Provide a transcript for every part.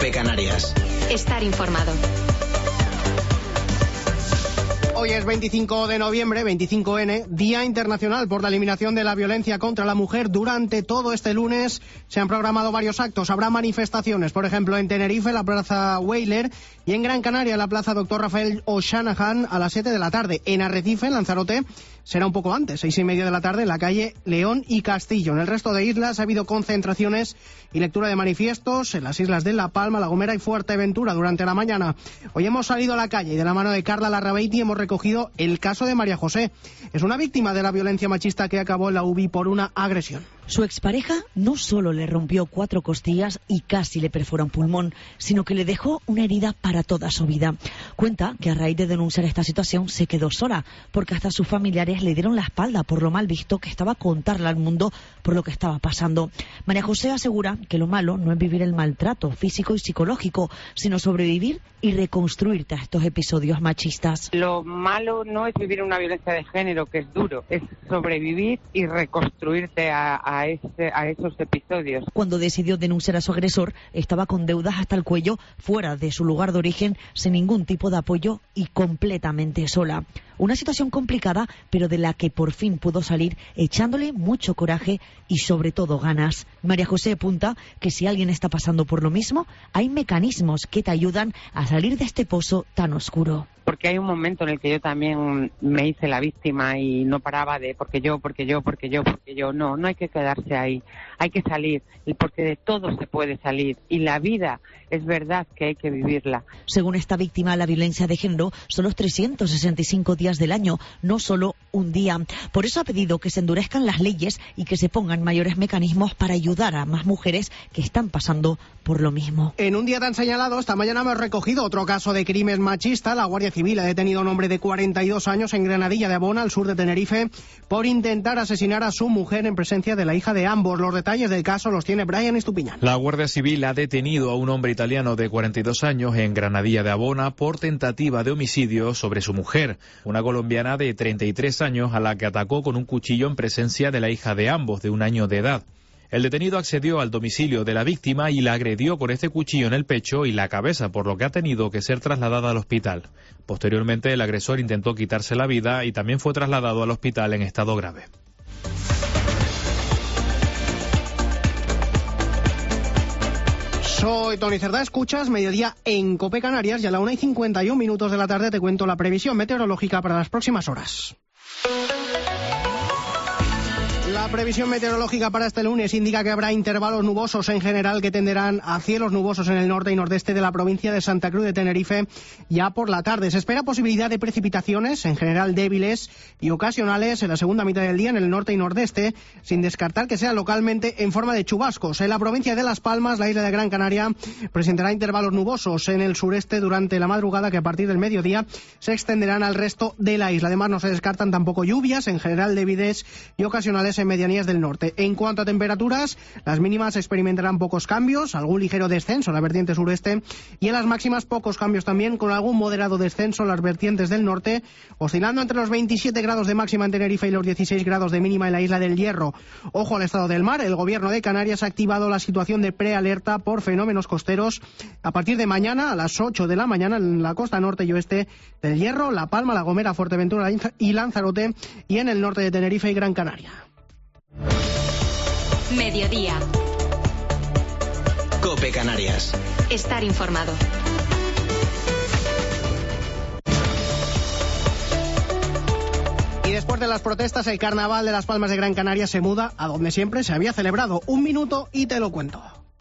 COPE Canarias. Estar informado. Hoy es 25 de noviembre, 25N, Día Internacional por la Eliminación de la Violencia contra la Mujer. Durante todo este lunes se han programado varios actos. Habrá manifestaciones, por ejemplo, en Tenerife, la Plaza Weyler, y en Gran Canaria, la Plaza Dr. Rafael O'Shanahan, a las 7 de la tarde. En Arrecife, en Lanzarote, será un poco antes, 6:30 de la tarde, en la calle León y Castillo. En el resto de islas ha habido concentraciones y lectura de manifiestos en las islas de La Palma, La Gomera y Fuerteventura durante la mañana. Hoy hemos salido a la calle y de la mano de Carla Larrabeiti hemos recogido el caso de María José. Es una víctima de la violencia machista que acabó en la UBI por una agresión. Su expareja no solo le rompió 4 costillas y casi le perfora un pulmón, sino que le dejó una herida para toda su vida. Cuenta que a raíz de denunciar esta situación se quedó sola, porque hasta sus familiares le dieron la espalda por lo mal visto que estaba contarle al mundo por lo que estaba pasando. María José asegura que lo malo no es vivir el maltrato físico y psicológico, sino sobrevivir y reconstruirte a estos episodios machistas. Lo malo no es vivir una violencia de género, que es duro, es sobrevivir y reconstruirte a esos episodios. Cuando decidió denunciar a su agresor, estaba con deudas hasta el cuello, fuera de su lugar de origen, sin ningún tipo de apoyo y completamente sola. Una situación complicada, pero de la que por fin pudo salir echándole mucho coraje y sobre todo ganas. María José apunta que si alguien está pasando por lo mismo, hay mecanismos que te ayudan a salir de este pozo tan oscuro. Porque hay un momento en el que yo también me hice la víctima y no paraba de porque yo. No hay que quedarse ahí, hay que salir, porque de todo se puede salir y la vida es verdad que hay que vivirla. Según esta víctima, la violencia de género son los 365 días del año, no solo un día. Por eso ha pedido que se endurezcan las leyes y que se pongan mayores mecanismos para ayudar a más mujeres que están pasando por lo mismo. En un día tan señalado, esta mañana hemos recogido otro caso de crimen machista. La Guardia Civil ha detenido a un hombre de 42 años en Granadilla de Abona, al sur de Tenerife, por intentar asesinar a su mujer en presencia de la hija de ambos. Los detalles del caso los tiene Brian Estupiñán. La Guardia Civil ha detenido a un hombre italiano de 42 años en Granadilla de Abona por tentativa de homicidio sobre su mujer, una colombiana de 33 años a la que atacó con un cuchillo en presencia de la hija de ambos, de 1 año de edad. El detenido accedió al domicilio de la víctima y la agredió con este cuchillo en el pecho y la cabeza, por lo que ha tenido que ser trasladada al hospital. Posteriormente, el agresor intentó quitarse la vida y también fue trasladado al hospital en estado grave. Soy Tony Cerdá, escuchas Mediodía en COPE Canarias y a la 1:51 de la tarde te cuento la previsión meteorológica para las próximas horas. La previsión meteorológica para este lunes indica que habrá intervalos nubosos en general que tenderán a cielos nubosos en el norte y nordeste de la provincia de Santa Cruz de Tenerife ya por la tarde. Se espera posibilidad de precipitaciones, en general débiles y ocasionales en la segunda mitad del día en el norte y nordeste, sin descartar que sea localmente en forma de chubascos. En la provincia de Las Palmas, la isla de Gran Canaria presentará intervalos nubosos en el sureste durante la madrugada, que a partir del mediodía se extenderán al resto de la isla. Además, no se descartan tampoco lluvias, en general débiles y ocasionales en medianías del norte. En cuanto a temperaturas, las mínimas experimentarán pocos cambios, algún ligero descenso en la vertiente sureste, y en las máximas pocos cambios también, con algún moderado descenso en las vertientes del norte, oscilando entre los 27 grados de máxima en Tenerife y los 16 grados de mínima en la isla del Hierro. Ojo al estado del mar. El gobierno de Canarias ha activado la situación de prealerta por fenómenos costeros a partir de mañana a las 8 de la mañana en la costa norte y oeste del Hierro, La Palma, La Gomera, Fuerteventura y Lanzarote, y en el norte de Tenerife y Gran Canaria. Mediodía. COPE Canarias. Estar informado. Y después de las protestas, el Carnaval de Las Palmas de Gran Canaria se muda a donde siempre se había celebrado. 1 minuto y te lo cuento.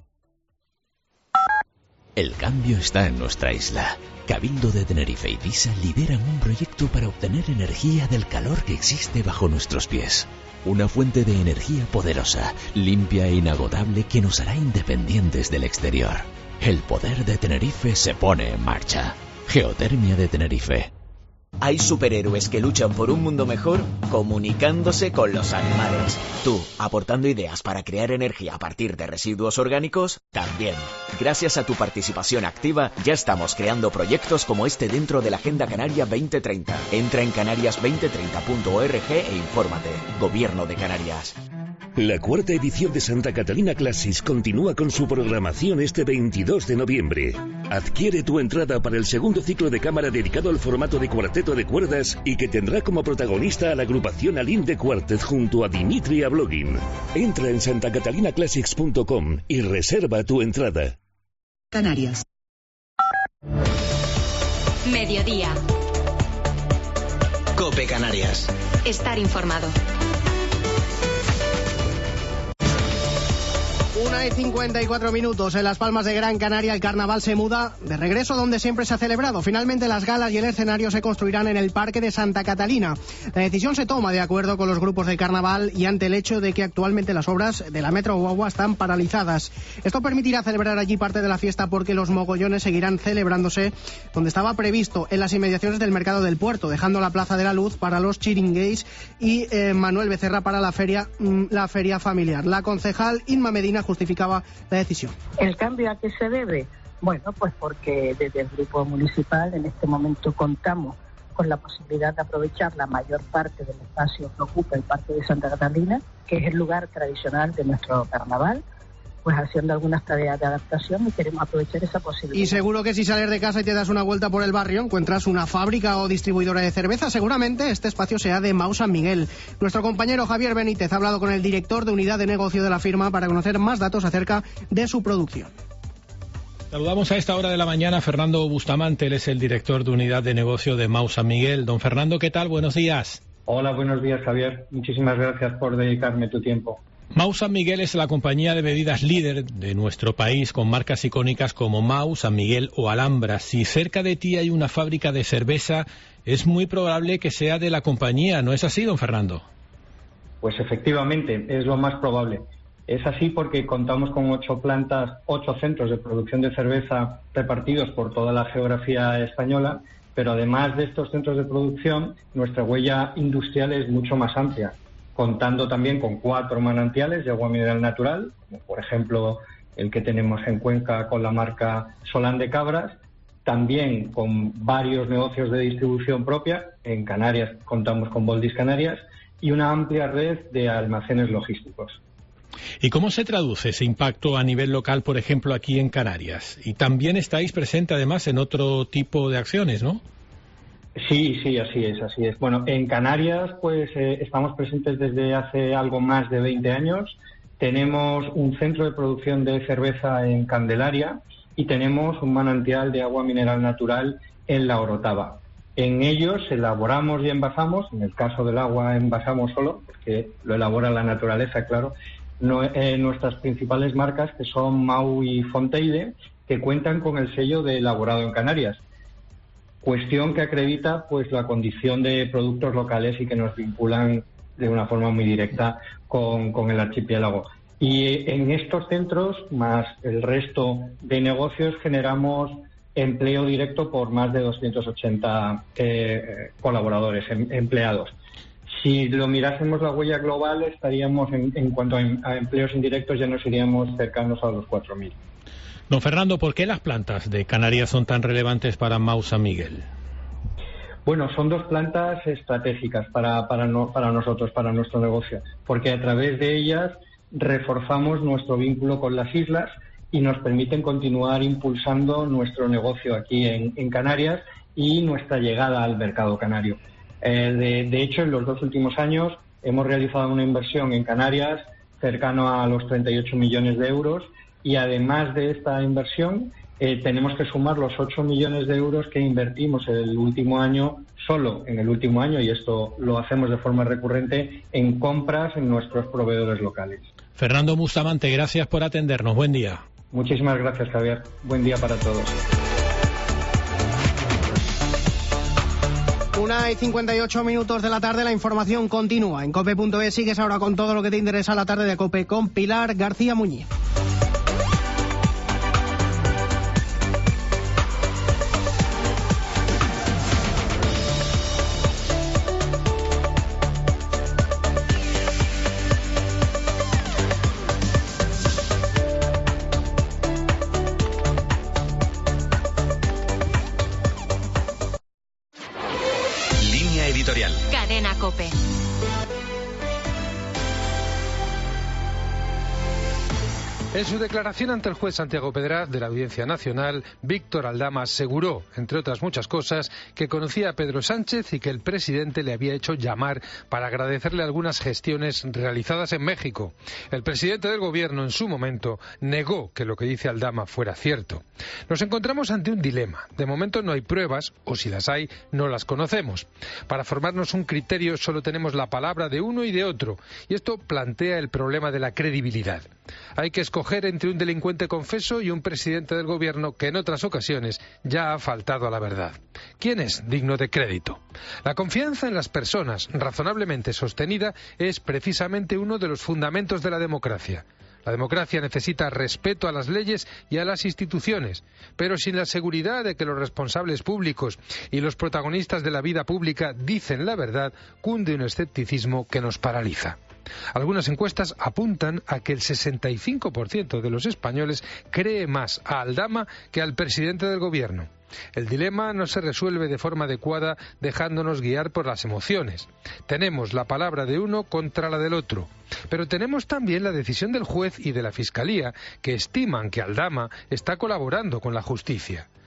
El cambio está en nuestra isla. Cabildo de Tenerife y Disa lideran un proyecto para obtener energía del calor que existe bajo nuestros pies. Una fuente de energía poderosa, limpia e inagotable que nos hará independientes del exterior. El poder de Tenerife se pone en marcha. Geotermia de Tenerife. Hay superhéroes que luchan por un mundo mejor comunicándose con los animales. Tú, aportando ideas para crear energía a partir de residuos orgánicos, también. Gracias a tu participación activa, ya estamos creando proyectos como este dentro de la Agenda Canaria 2030. Entra en canarias2030.org e infórmate. Gobierno de Canarias. La cuarta edición de Santa Catalina Classics continúa con su programación este 22 de noviembre. Adquiere tu entrada para el segundo ciclo de cámara dedicado al formato de cuarteto de cuerdas y que tendrá como protagonista a la agrupación Aline de Quartet junto a Dimitri Ablogin. Entra en santacatalinaclassics.com y reserva tu entrada. Canarias. Mediodía. COPE Canarias. Estar informado. 1:54 en Las Palmas de Gran Canaria. El carnaval se muda de regreso donde siempre se ha celebrado. Finalmente las galas y el escenario se construirán en el Parque de Santa Catalina. La decisión se toma de acuerdo con los grupos del carnaval y ante el hecho de que actualmente las obras de la Metro Guagua están paralizadas. Esto permitirá celebrar allí parte de la fiesta porque los mogollones seguirán celebrándose donde estaba previsto, en las inmediaciones del Mercado del Puerto, dejando la Plaza de la Luz para los chiringueis y Manuel Becerra para la feria familiar. La concejal Inma Medina justificaba la decisión. ¿El cambio a qué se debe? Bueno, pues porque desde el Grupo Municipal en este momento contamos con la posibilidad de aprovechar la mayor parte del espacio que ocupa el Parque de Santa Catalina, que es el lugar tradicional de nuestro carnaval, pues haciendo algunas tareas de adaptación y queremos aprovechar esa posibilidad. Y seguro que si sales de casa y te das una vuelta por el barrio, encuentras una fábrica o distribuidora de cerveza. Seguramente este espacio sea de Mau San Miguel. Nuestro compañero Javier Benítez ha hablado con el director de unidad de negocio de la firma para conocer más datos acerca de su producción. Saludamos a esta hora de la mañana a Fernando Bustamante, él es el director de unidad de negocio de Mau San Miguel. Don Fernando, ¿qué tal? Buenos días. Hola, buenos días, Javier. Muchísimas gracias por dedicarme tu tiempo. Mau San Miguel es la compañía de bebidas líder de nuestro país con marcas icónicas como Mau, San Miguel o Alhambra. Si cerca de ti hay una fábrica de cerveza, es muy probable que sea de la compañía, ¿no es así, don Fernando? Pues efectivamente, es lo más probable. Es así porque contamos con 8 centros de producción de cerveza repartidos por toda la geografía española, pero además de estos centros de producción, nuestra huella industrial es mucho más amplia, contando también con 4 manantiales de agua mineral natural, como por ejemplo el que tenemos en Cuenca con la marca Solán de Cabras, también con varios negocios de distribución propia. En Canarias contamos con Boldis Canarias y una amplia red de almacenes logísticos. ¿Y cómo se traduce ese impacto a nivel local, por ejemplo, aquí en Canarias? Y también estáis presentes además en otro tipo de acciones, ¿no? Sí, así es. Bueno, en Canarias pues estamos presentes desde hace algo más de 20 años. Tenemos un centro de producción de cerveza en Candelaria y tenemos un manantial de agua mineral natural en La Orotava. En ellos elaboramos y envasamos, en el caso del agua envasamos solo, porque lo elabora la naturaleza, claro, nuestras principales marcas que son Mau y Fonteide, que cuentan con el sello de elaborado en Canarias. Cuestión que acredita pues la condición de productos locales y que nos vinculan de una forma muy directa con el archipiélago. Y en estos centros, más el resto de negocios, generamos empleo directo por más de 280 colaboradores, empleados. Si lo mirásemos la huella global, estaríamos en cuanto a empleos indirectos, ya nos iríamos cercanos a los 4.000. Don Fernando, ¿por qué las plantas de Canarias son tan relevantes para Mau San Miguel? Bueno, son 2 plantas estratégicas para nosotros, para nuestro negocio, porque a través de ellas reforzamos nuestro vínculo con las islas y nos permiten continuar impulsando nuestro negocio aquí en Canarias y nuestra llegada al mercado canario. De hecho, en los 2 últimos años hemos realizado una inversión en Canarias cercano a los 38 millones de euros y además de esta inversión tenemos que sumar los 8 millones de euros que invertimos el último año, solo en el último año, y esto lo hacemos de forma recurrente, en compras en nuestros proveedores locales. Fernando Bustamante, gracias por atendernos. Buen día. Muchísimas gracias, Javier. Buen día para todos. 1:58 de la tarde, la información continúa. En COPE.es sigues ahora con todo lo que te interesa a la tarde de COPE con Pilar García Muñiz. Cadena COPE. En su declaración ante el juez Santiago Pedraz de la Audiencia Nacional, Víctor Aldama aseguró, entre otras muchas cosas, que conocía a Pedro Sánchez y que el presidente le había hecho llamar para agradecerle algunas gestiones realizadas en México. El presidente del gobierno, en su momento, negó que lo que dice Aldama fuera cierto. Nos encontramos ante un dilema. De momento no hay pruebas, o si las hay, no las conocemos. Para formarnos un criterio solo tenemos la palabra de uno y de otro, y esto plantea el problema de la credibilidad. Hay que escoger entre un delincuente confeso y un presidente del gobierno que en otras ocasiones ya ha faltado a la verdad. ¿Quién es digno de crédito? La confianza en las personas, razonablemente sostenida, es precisamente uno de los fundamentos de la democracia. La democracia necesita respeto a las leyes y a las instituciones, pero sin la seguridad de que los responsables públicos y los protagonistas de la vida pública dicen la verdad, cunde un escepticismo que nos paraliza. Algunas encuestas apuntan a que el 65% de los españoles cree más a Aldama que al presidente del gobierno. El dilema no se resuelve de forma adecuada dejándonos guiar por las emociones. Tenemos la palabra de uno contra la del otro, pero tenemos también la decisión del juez y de la Fiscalía, que estiman que Aldama está colaborando con la justicia.